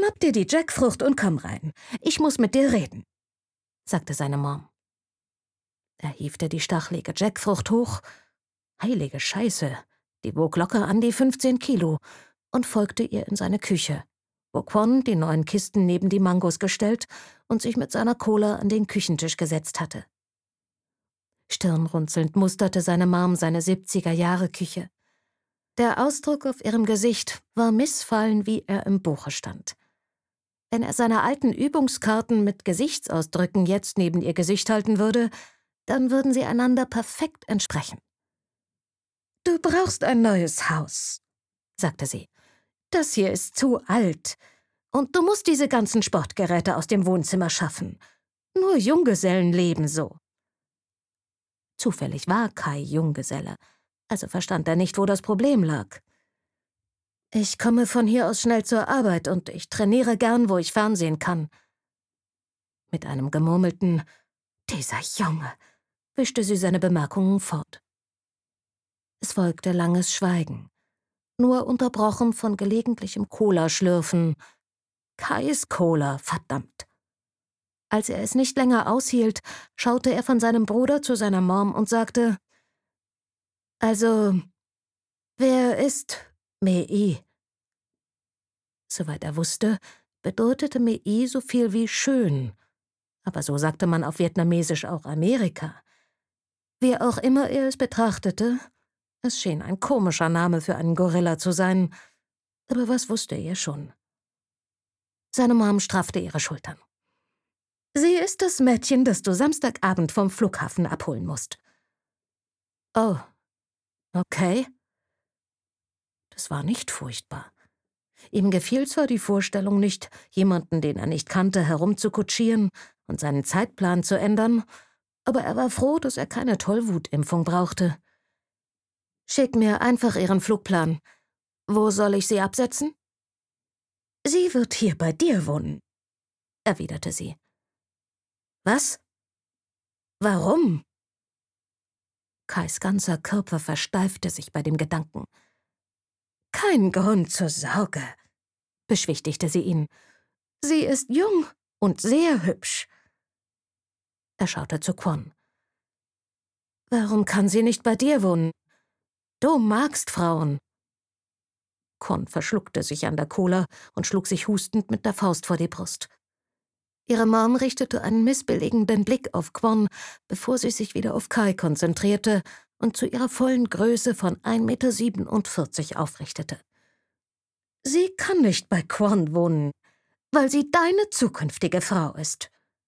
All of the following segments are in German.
Schnapp dir die Jackfrucht und komm rein. Ich muss mit dir reden«, sagte seine Mom. Er hiefte die stachelige Jackfrucht hoch. Heilige Scheiße, die wog locker an die 15 Kilo und folgte ihr in seine Küche, wo Kwon die 9 Kisten neben die Mangos gestellt und sich mit seiner Cola an den Küchentisch gesetzt hatte. Stirnrunzelnd musterte seine Mom seine 70er-Jahre-Küche. Der Ausdruck auf ihrem Gesicht war Missfallen, wie er im Buche stand. Wenn er seine alten Übungskarten mit Gesichtsausdrücken jetzt neben ihr Gesicht halten würde, dann würden sie einander perfekt entsprechen. »Du brauchst ein neues Haus«, sagte sie. »Das hier ist zu alt. Und du musst diese ganzen Sportgeräte aus dem Wohnzimmer schaffen. Nur Junggesellen leben so.« Zufällig war Kai Junggeselle, also verstand er nicht, wo das Problem lag. »Ich komme von hier aus schnell zur Arbeit und ich trainiere gern, wo ich Fernsehen kann.« Mit einem gemurmelten »Dieser Junge«, wischte sie seine Bemerkungen fort. Es folgte langes Schweigen, nur unterbrochen von gelegentlichem Cola-Schlürfen. Kais Cola, verdammt. Als er es nicht länger aushielt, schaute er von seinem Bruder zu seiner Mom und sagte: »Also, wer ist Mei?« Soweit er wusste, bedeutete Mei so viel wie schön, aber so sagte man auf Vietnamesisch auch Amerika. Wie auch immer er es betrachtete, es schien ein komischer Name für einen Gorilla zu sein, aber was wusste er schon? Seine Mom straffte ihre Schultern. »Sie ist das Mädchen, das du Samstagabend vom Flughafen abholen musst.« »Oh, okay.« Das war nicht furchtbar. Ihm gefiel zwar die Vorstellung nicht, jemanden, den er nicht kannte, herumzukutschieren und seinen Zeitplan zu ändern, aber er war froh, dass er keine Tollwutimpfung brauchte. »Schick mir einfach Ihren Flugplan. Wo soll ich sie absetzen?« »Sie wird hier bei dir wohnen«, erwiderte sie. »Was? Warum?« Kais ganzer Körper versteifte sich bei dem Gedanken. »Kein Grund zur Sorge«, beschwichtigte sie ihn. »Sie ist jung und sehr hübsch.« Er schaute zu Kwon. »Warum kann sie nicht bei dir wohnen? Du magst Frauen.« Kwon verschluckte sich an der Cola und schlug sich hustend mit der Faust vor die Brust. Ihre Mom richtete einen missbilligenden Blick auf Kwon, bevor sie sich wieder auf Kai konzentrierte und zu ihrer vollen Größe von 1,47 Meter aufrichtete. »Sie kann nicht bei Kwon wohnen, weil sie deine zukünftige Frau ist.«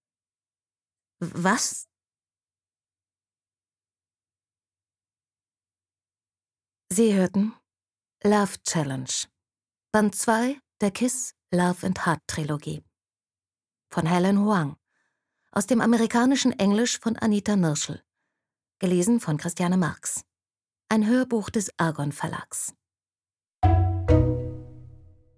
»Was?« Sie hörten Love Challenge, Band 2 der Kiss, Love and Heart Trilogie von Helen Hoang, aus dem amerikanischen Englisch von Anita Nirschl, gelesen von Christiane Marx. Ein Hörbuch des Argon Verlags.